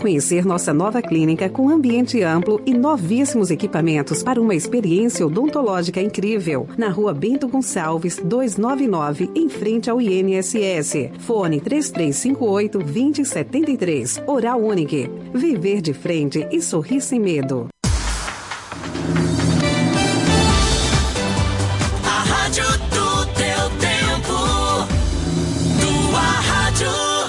conhecer nossa nova clínica com ambiente amplo e novíssimos equipamentos para uma experiência odontológica incrível. Na Rua Bento Gonçalves, 299, em frente ao INSS. Fone 3358-2073. Oral Unique. Viver de frente e sorrir sem medo. A rádio do teu tempo. Tua rádio.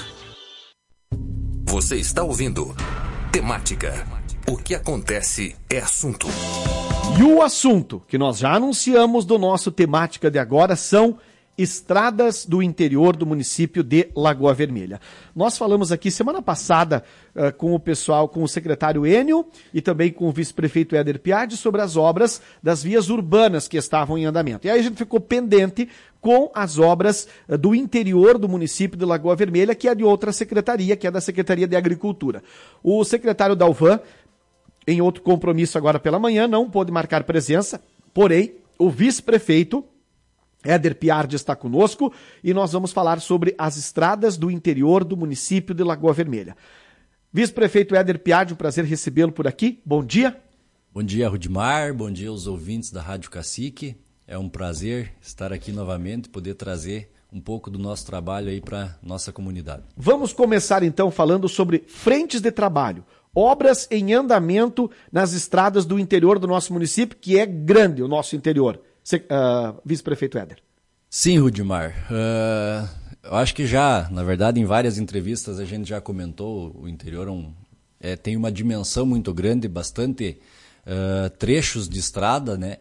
Você está ouvindo Temática. O que acontece é assunto. E o assunto que nós já anunciamos do nosso Temática de agora são estradas do interior do município de Lagoa Vermelha. Nós falamos aqui semana passada com o pessoal, com o secretário Enio e também com o vice-prefeito Éder Piatti sobre as obras das vias urbanas que estavam em andamento. E aí a gente ficou pendente com as obras do interior do município de Lagoa Vermelha, que é de outra secretaria, que é da Secretaria de Agricultura. O secretário Dalvan, em outro compromisso agora pela manhã, não pôde marcar presença, porém, o vice-prefeito Éder Piatti está conosco e nós vamos falar sobre as estradas do interior do município de Lagoa Vermelha. Vice-prefeito Éder Piatti, um prazer recebê-lo por aqui. Bom dia. Bom dia, Rudimar. Bom dia aos ouvintes da Rádio Cacique. É um prazer estar aqui novamente e poder trazer um pouco do nosso trabalho aí para nossa comunidade. Vamos começar então falando sobre frentes de trabalho, obras em andamento nas estradas do interior do nosso município, que é grande o nosso interior. Vice-prefeito Éder. Sim, Rudimar. Eu acho que já, na verdade, em várias entrevistas a gente já comentou, o interior tem uma dimensão muito grande, bastante trechos de estrada, né?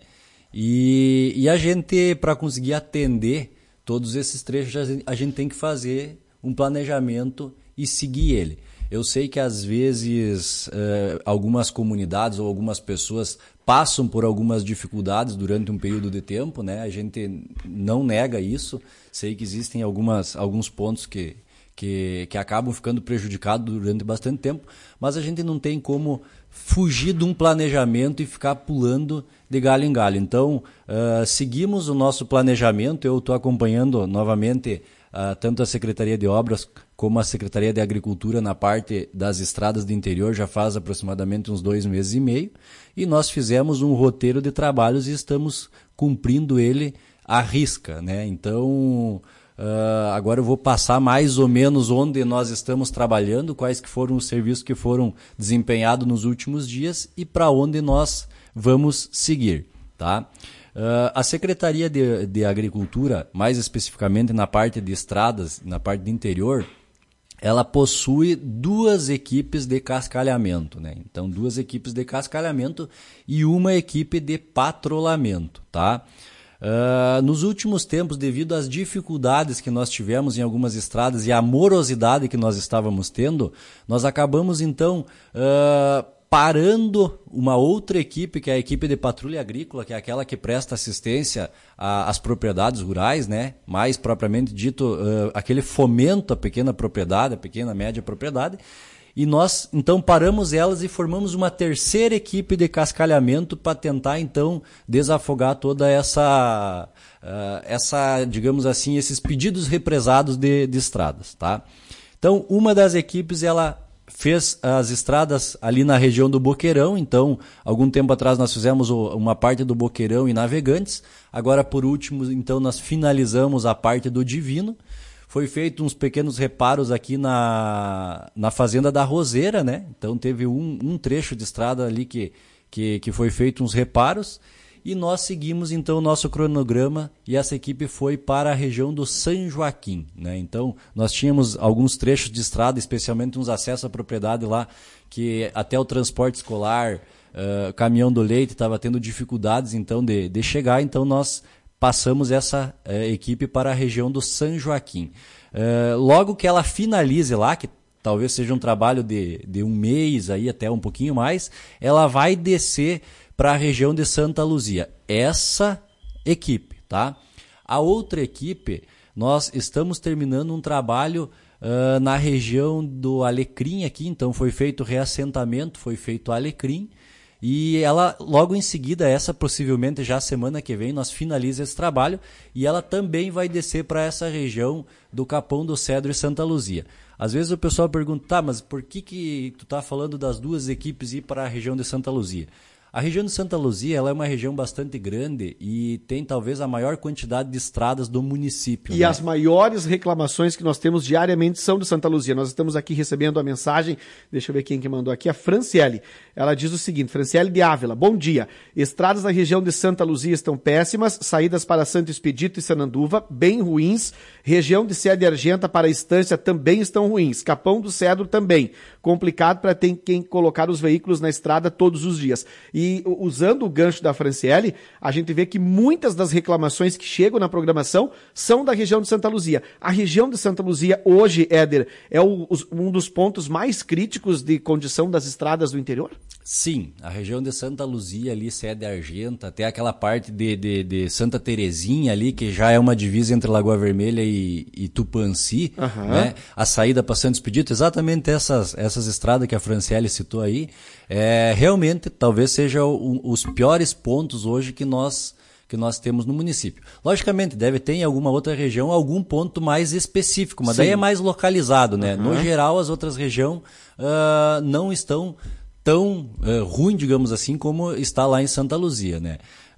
E a gente, para conseguir atender todos esses trechos, a gente tem que fazer um planejamento e seguir ele. Eu sei que às vezes algumas comunidades ou algumas pessoas passam por algumas dificuldades durante um período de tempo, né? A gente não nega isso. Sei que existem alguns pontos que acabam ficando prejudicados durante bastante tempo, mas a gente não tem como fugir de um planejamento e ficar pulando de galho em galho. Então, seguimos o nosso planejamento. Eu estou acompanhando novamente tanto a Secretaria de Obras como a Secretaria de Agricultura na parte das estradas do interior já faz aproximadamente uns 2 meses e meio, e nós fizemos um roteiro de trabalhos e estamos cumprindo ele à risca, né? Então, agora eu vou passar mais ou menos onde nós estamos trabalhando, quais que foram os serviços que foram desempenhados nos últimos dias e para onde nós vamos seguir, tá? A Secretaria de Agricultura, mais especificamente na parte de estradas, na parte do interior, ela possui 2 equipes de cascalhamento, né? Então, 2 equipes de cascalhamento e uma equipe de patrulhamento, tá? Nos últimos tempos, devido às dificuldades que nós tivemos em algumas estradas e a morosidade que nós estávamos tendo, nós acabamos, então, parando uma outra equipe, que é a equipe de patrulha agrícola, que é aquela que presta assistência às propriedades rurais, né? Mais propriamente dito, aquele fomento à pequena propriedade, à pequena média propriedade. E nós, então, paramos elas e formamos uma terceira equipe de cascalhamento para tentar, então, desafogar toda essa, digamos assim, esses pedidos represados de estradas, tá? Então, uma das equipes, ela fez as estradas ali na região do Boqueirão. Então, algum tempo atrás nós fizemos uma parte do Boqueirão e Navegantes. Agora, por último, então, nós finalizamos a parte do Divino. Foi feito uns pequenos reparos aqui na Fazenda da Roseira, né? Então, teve um trecho de estrada ali que foi feito uns reparos. E nós seguimos, então, o nosso cronograma e essa equipe foi para a região do São Joaquim, né? Então, nós tínhamos alguns trechos de estrada, especialmente uns acessos à propriedade lá, que até o transporte escolar, caminhão do leite, estava tendo dificuldades, então, de chegar. Então, nós passamos essa equipe para a região do São Joaquim. Logo que ela finalize lá, que talvez seja um trabalho de 1 mês, aí até um pouquinho mais, ela vai descer para a região de Santa Luzia. Essa equipe, tá? A outra equipe, nós estamos terminando um trabalho na região do Alecrim aqui, então foi feito reassentamento, foi feito Alecrim, E ela, logo em seguida, essa possivelmente já semana que vem, nós finalizamos esse trabalho e ela também vai descer para essa região do Capão do Cedro e Santa Luzia. Às vezes o pessoal pergunta, tá, mas por que tu tá falando das duas equipes ir para a região de Santa Luzia? A região de Santa Luzia ela é uma região bastante grande e tem talvez a maior quantidade de estradas do município. E né? As maiores reclamações que nós temos diariamente são de Santa Luzia. Nós estamos aqui recebendo a mensagem, deixa eu ver quem que mandou aqui, a Franciele. Ela diz o seguinte, Franciele de Ávila, bom dia. Estradas da região de Santa Luzia estão péssimas, saídas para Santo Expedito e Sananduva, bem ruins. Região de Sé de Argenta para a Estância também estão ruins. Capão do Cedro também. Complicado para ter quem colocar os veículos na estrada todos os dias. E usando o gancho da Franciele, a gente vê que muitas das reclamações que chegam na programação são da região de Santa Luzia. A região de Santa Luzia hoje, Éder, é um dos pontos mais críticos de condição das estradas do interior? Sim, a região de Santa Luzia ali, Sé de Argenta, até aquela parte de Santa Terezinha ali, que já é uma divisa entre Lagoa Vermelha e Tupanci, né? A saída para Santo Expedito, exatamente essas estradas que a Franciele citou aí, realmente talvez sejam os piores pontos hoje que nós temos no município. Logicamente, deve ter em alguma outra região algum ponto mais específico, mas daí é mais localizado, né? No geral, as outras regiões não estão tão ruim, digamos assim, como está lá em Santa Luzia, né?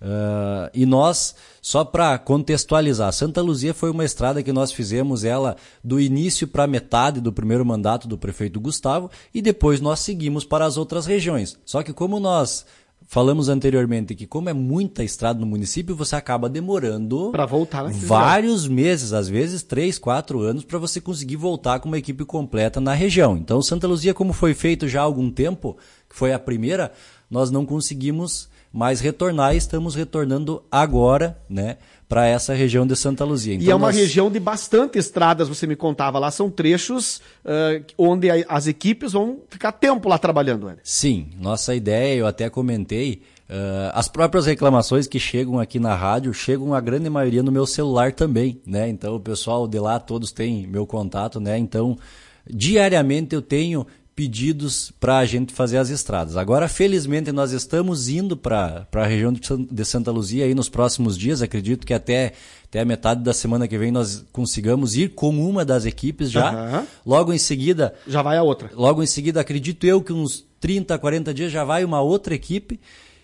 E nós, só para contextualizar, Santa Luzia foi uma estrada que nós fizemos ela do início para metade do primeiro mandato do prefeito Gustavo e depois nós seguimos para as outras regiões. Só que como nós falamos anteriormente que como é muita estrada no município, você acaba demorando para voltar vários meses, às vezes 3, 4 anos, para você conseguir voltar com uma equipe completa na região. Então, Santa Luzia, como foi feito já há algum tempo, que foi a primeira, nós não conseguimos mais retornar e estamos retornando agora, né, para essa região de Santa Luzia. Então, e é uma região de bastante estradas, você me contava lá, são trechos onde as equipes vão ficar tempo lá trabalhando. Né? Sim, nossa ideia, eu até comentei, as próprias reclamações que chegam aqui na rádio, chegam a grande maioria no meu celular também, né? Então o pessoal de lá, todos têm meu contato, né? Então, diariamente eu tenho pedidos para a gente fazer as estradas. Agora, felizmente, nós estamos indo para a região de Santa Luzia aí nos próximos dias. Acredito que até a metade da semana que vem nós consigamos ir com uma das equipes já. Logo em seguida... Já vai a outra. Logo em seguida, acredito eu que uns 30, 40 dias já vai uma outra equipe.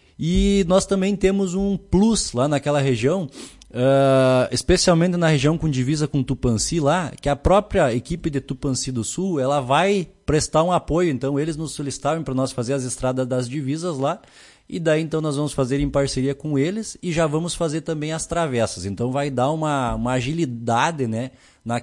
E nós também temos um plus lá naquela região, especialmente na região com divisa com Tupanci lá, que a própria equipe de Tupanci do Sul, ela vai prestar um apoio. Então eles nos solicitaram para nós fazer as estradas das divisas lá, e daí então nós vamos fazer em parceria com eles e já vamos fazer também as travessas. Então vai dar uma agilidade, né,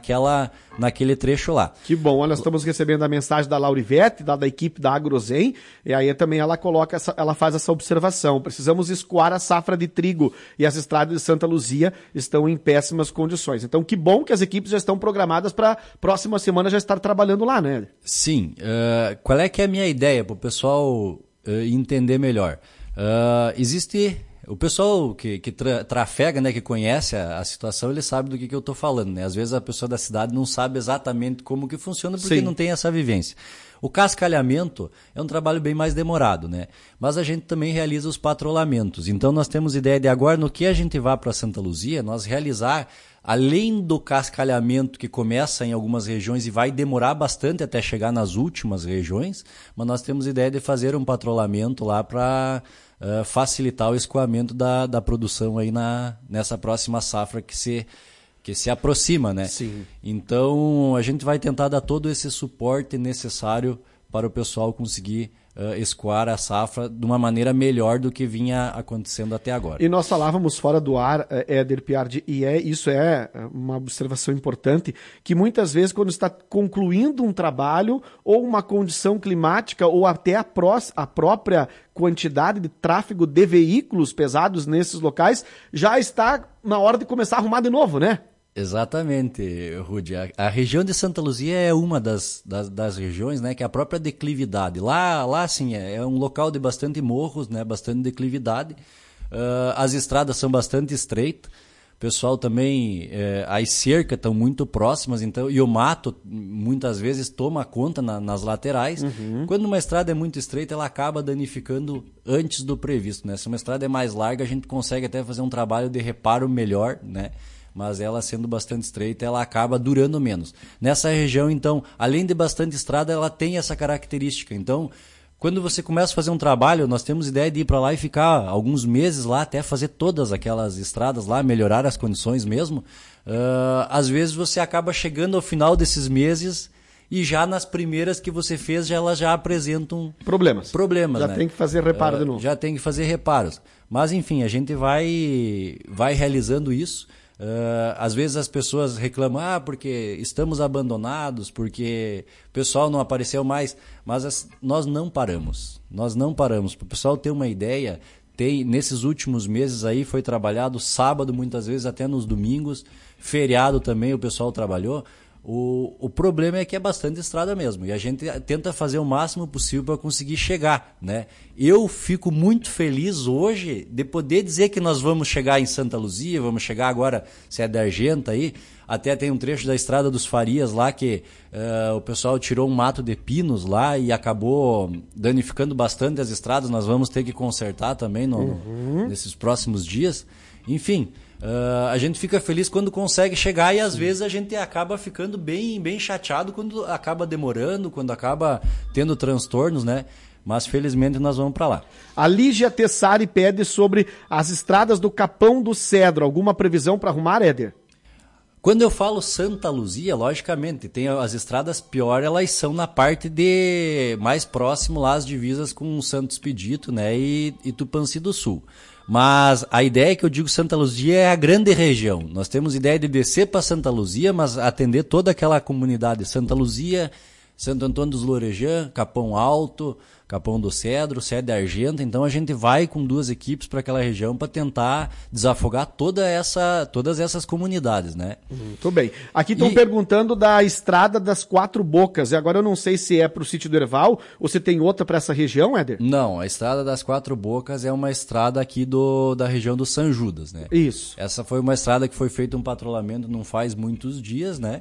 naquele trecho lá. Que bom, olha, nós estamos recebendo a mensagem da Laurivete, da equipe da Agrozen, e aí também ela ela faz essa observação. Precisamos escoar a safra de trigo e as estradas de Santa Luzia estão em péssimas condições. Então que bom que as equipes já estão programadas para próxima semana já estar trabalhando lá, né? Sim, qual é que é a minha ideia para o pessoal entender melhor? Existe... O pessoal que trafega, né, que conhece a situação, ele sabe do que eu estou falando, né? Às vezes a pessoa da cidade não sabe exatamente como que funciona porque não tem essa vivência. O cascalhamento é um trabalho bem mais demorado, né? Mas a gente também realiza os patrolamentos. Então nós temos ideia de agora, no que a gente vá para Santa Luzia, nós realizar, além do cascalhamento que começa em algumas regiões e vai demorar bastante até chegar nas últimas regiões, mas nós temos ideia de fazer um patrollamento lá para facilitar o escoamento da produção aí nessa próxima safra que se aproxima, né? Sim. Então a gente vai tentar dar todo esse suporte necessário para o pessoal conseguir escoar a safra de uma maneira melhor do que vinha acontecendo até agora. E nós falávamos fora do ar, Éder Piardi, e isso é uma observação importante, que muitas vezes quando está concluindo um trabalho ou uma condição climática ou até a própria quantidade de tráfego de veículos pesados nesses locais, já está na hora de começar a arrumar de novo, né? Exatamente, Rudy. A região de Santa Luzia é uma das regiões, né, que a própria declividade. Lá assim, é um local de bastante morros, né, bastante declividade. As estradas são bastante estreitas, pessoal também, as cercas estão muito próximas, então, e o mato muitas vezes toma conta nas laterais. Quando uma estrada é muito estreita, ela acaba danificando antes do previsto, né? Se uma estrada é mais larga, a gente consegue até fazer um trabalho de reparo melhor, né? Mas ela sendo bastante estreita, ela acaba durando menos. Nessa região, então, além de bastante estrada, ela tem essa característica. Então, quando você começa a fazer um trabalho, nós temos ideia de ir para lá e ficar alguns meses lá, até fazer todas aquelas estradas lá, melhorar as condições mesmo. Às vezes você acaba chegando ao final desses meses e já nas primeiras que você fez, elas já apresentam problemas, já, né? Tem que fazer reparo de novo. Já tem que fazer reparos. Mas enfim, a gente vai realizando isso. Às vezes as pessoas reclamam, porque estamos abandonados, porque o pessoal não apareceu mais, mas nós não paramos. Para o pessoal ter uma ideia, nesses últimos meses aí foi trabalhado sábado, muitas vezes até nos domingos, feriado também o pessoal trabalhou. O problema é que é bastante estrada mesmo, e a gente tenta fazer o máximo possível para conseguir chegar, né? Eu fico muito feliz hoje de poder dizer que nós vamos chegar em Santa Luzia, vamos chegar agora, se é da Argenta aí, até tem um trecho da Estrada dos Farias lá que o pessoal tirou um mato de pinos lá e acabou danificando bastante as estradas, nós vamos ter que consertar também nesses próximos dias, enfim... a gente fica feliz quando consegue chegar e às vezes a gente acaba ficando bem chateado quando acaba demorando, quando acaba tendo transtornos, né? Mas felizmente nós vamos para lá. A Lígia Tessari pede sobre as estradas do Capão do Cedro. Alguma previsão para arrumar, Éder? Quando eu falo Santa Luzia, logicamente, tem as estradas pior, elas são na parte de mais próximo lá, as divisas com Santo Expedito, né? E Tupanci do Sul. Mas a ideia que eu digo Santa Luzia é a grande região. Nós temos ideia de descer para Santa Luzia, mas atender toda aquela comunidade. Santa Luzia, Santo Antônio dos Lourejã, Capão Alto, Capão do Cedro, Sede Argenta. Então a gente vai com 2 equipes para aquela região para tentar desafogar todas essas comunidades, né? Muito bem. Aqui estão perguntando da Estrada das 4 Bocas. E agora eu não sei se é para o sítio do Herval ou se tem outra para essa região, Éder? Não, a Estrada das 4 Bocas é uma estrada aqui da região do São Judas, né? Isso. Essa foi uma estrada que foi feito um patrulhamento não faz muitos dias, né?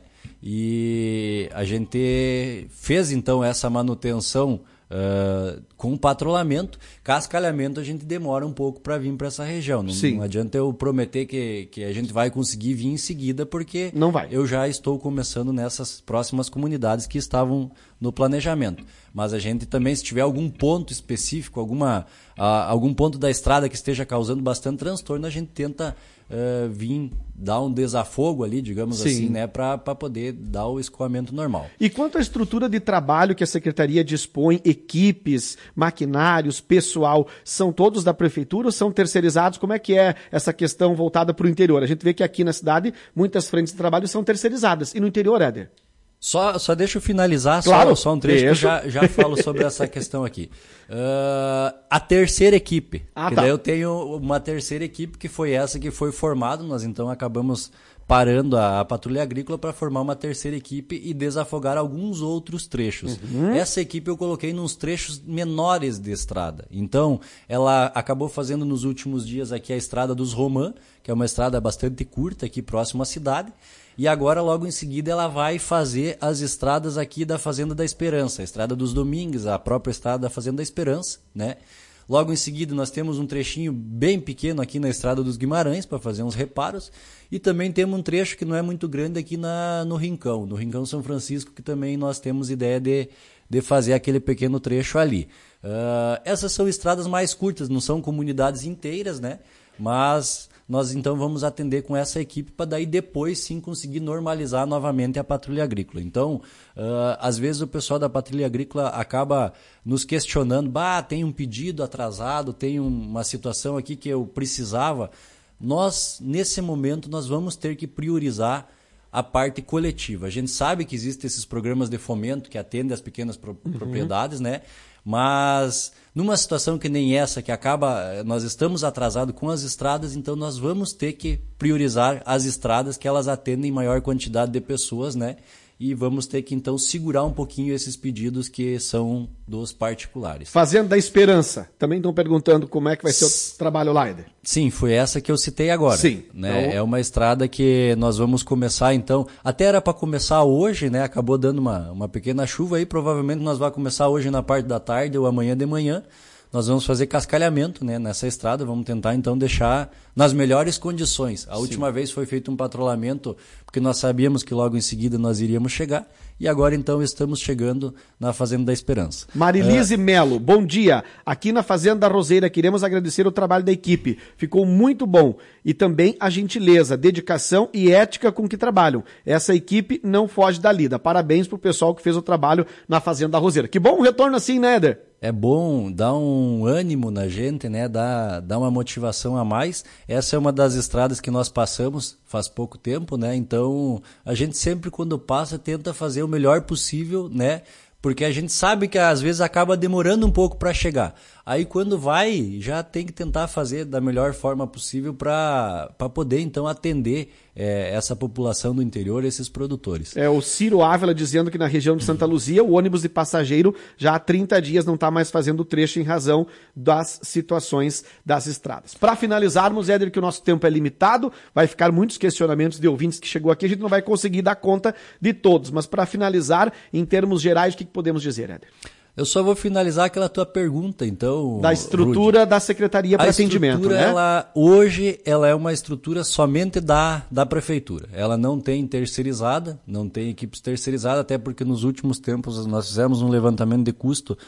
E a gente fez então essa manutenção com patrulhamento. Cascalhamento a gente demora um pouco para vir para essa região. Não adianta eu prometer que a gente vai conseguir vir em seguida, porque não vai. Eu já estou começando nessas próximas comunidades que estavam no planejamento. Mas a gente também, se tiver algum ponto específico, algum ponto da estrada que esteja causando bastante transtorno, a gente tenta vir dar um desafogo ali, digamos assim, né, para poder dar o escoamento normal. E quanto à estrutura de trabalho que a Secretaria dispõe, equipes, maquinários, pessoal, são todos da Prefeitura ou são terceirizados? Como é que é essa questão voltada para o interior? A gente vê que aqui na cidade muitas frentes de trabalho são terceirizadas. E no interior, Éder? Só deixa eu finalizar, claro, só um trecho que eu já falo sobre essa questão aqui. A terceira equipe, daí eu tenho uma terceira equipe que foi essa que foi formada, nós então acabamos parando a Patrulha Agrícola para formar uma terceira equipe e desafogar alguns outros trechos. Essa equipe eu coloquei nos trechos menores de estrada. Então, ela acabou fazendo nos últimos dias aqui a Estrada dos Romã, que é uma estrada bastante curta aqui próximo à cidade. E agora, logo em seguida, ela vai fazer as estradas aqui da Fazenda da Esperança, a Estrada dos Domingues, a própria estrada da Fazenda da Esperança, né? Logo em seguida, nós temos um trechinho bem pequeno aqui na Estrada dos Guimarães para fazer uns reparos. E também temos um trecho que não é muito grande aqui no Rincão São Francisco, que também nós temos ideia de fazer aquele pequeno trecho ali. Essas são estradas mais curtas, não são comunidades inteiras, né? Mas nós então vamos atender com essa equipe para daí depois sim conseguir normalizar novamente a Patrulha Agrícola. Então, às vezes o pessoal da Patrulha Agrícola acaba nos questionando, tem um pedido atrasado, tem uma situação aqui que eu precisava. Nós, nesse momento, nós vamos ter que priorizar a parte coletiva. A gente sabe que existem esses programas de fomento que atendem as pequenas propriedades, né? Mas numa situação que nem essa, que nós estamos atrasados com as estradas, então nós vamos ter que priorizar as estradas que elas atendem maior quantidade de pessoas, né? e vamos ter que então segurar um pouquinho esses pedidos que são dos particulares. Fazenda da Esperança, também estão perguntando como é que vai ser o trabalho lá, Éder. Sim, foi essa que eu citei agora. Sim. Né? Então... É uma estrada que nós vamos começar então, até era para começar hoje, né? Acabou dando uma pequena chuva aí, provavelmente nós vamos começar hoje na parte da tarde ou amanhã de manhã. Nós vamos fazer cascalhamento, né, nessa estrada, vamos tentar então deixar nas melhores condições. A última vez foi feito um patrulhamento, porque nós sabíamos que logo em seguida nós iríamos chegar, e agora então estamos chegando na Fazenda da Esperança. Marilise Melo, bom dia. Aqui na Fazenda da Roseira queremos agradecer o trabalho da equipe, ficou muito bom. E também a gentileza, dedicação e ética com que trabalham. Essa equipe não foge da lida. Parabéns pro pessoal que fez o trabalho na Fazenda da Roseira. Que bom um retorno assim, né, Éder? É bom, dá um ânimo na gente, né? Dá uma motivação a mais. Essa é uma das estradas que nós passamos faz pouco tempo, né? Então, a gente sempre quando passa tenta fazer o melhor possível, né? Porque a gente sabe que às vezes acaba demorando um pouco para chegar. Aí quando vai, já tem que tentar fazer da melhor forma possível para poder então atender essa população do interior, esses produtores. O Ciro Ávila dizendo que na região de Santa Luzia o ônibus de passageiro já há 30 dias não está mais fazendo o trecho em razão das situações das estradas. Para finalizarmos, Éder, que o nosso tempo é limitado, vai ficar muitos questionamentos de ouvintes que chegou aqui, a gente não vai conseguir dar conta de todos, mas para finalizar, em termos gerais, o que podemos dizer, Éder? Eu só vou finalizar aquela tua pergunta, então... Da estrutura Rudy, da Secretaria para atendimento, né? Hoje ela é uma estrutura somente da prefeitura. Ela não tem terceirizada, não tem equipes terceirizadas, até porque nos últimos tempos nós fizemos um levantamento de custo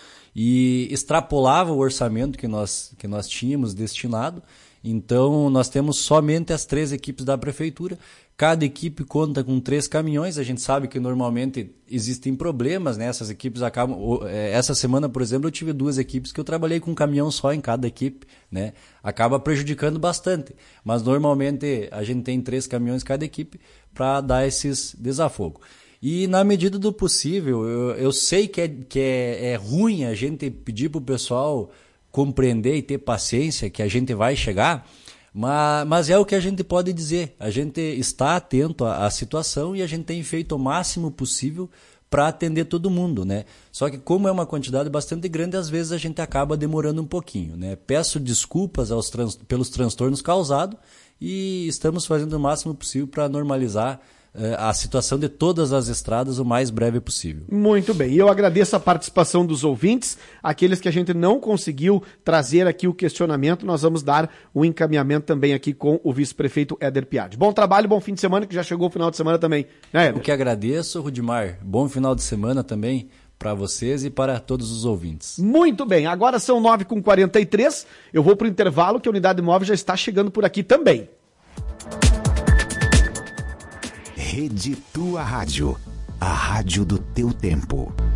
e extrapolava o orçamento que nós tínhamos destinado. Então, nós temos somente as 3 equipes da prefeitura. Cada equipe conta com 3 caminhões. A gente sabe que normalmente existem problemas, né? Essas equipes acabam... Essa semana, por exemplo, eu tive 2 equipes que eu trabalhei com um caminhão só em cada equipe, né? Acaba prejudicando bastante. Mas, normalmente, a gente tem 3 caminhões em cada equipe para dar esses desafogos. E, na medida do possível, eu sei que é ruim a gente pedir para o pessoal compreender e ter paciência que a gente vai chegar, mas é o que a gente pode dizer. A gente está atento à situação e a gente tem feito o máximo possível para atender todo mundo, né? Só que como é uma quantidade bastante grande, às vezes a gente acaba demorando um pouquinho, né? Peço desculpas pelos transtornos causados e estamos fazendo o máximo possível para normalizar a situação de todas as estradas o mais breve possível. Muito bem, e eu agradeço a participação dos ouvintes, aqueles que a gente não conseguiu trazer aqui o questionamento, nós vamos dar o encaminhamento também aqui com o vice-prefeito Éder Piatti. Bom trabalho, bom fim de semana, que já chegou o final de semana também, né, Éder? Eu que agradeço, Rudimar, bom final de semana também para vocês e para todos os ouvintes. Muito bem, agora são 9h43, eu vou para o intervalo que a Unidade Móvel já está chegando por aqui também. Rede Tua Rádio, a rádio do teu tempo.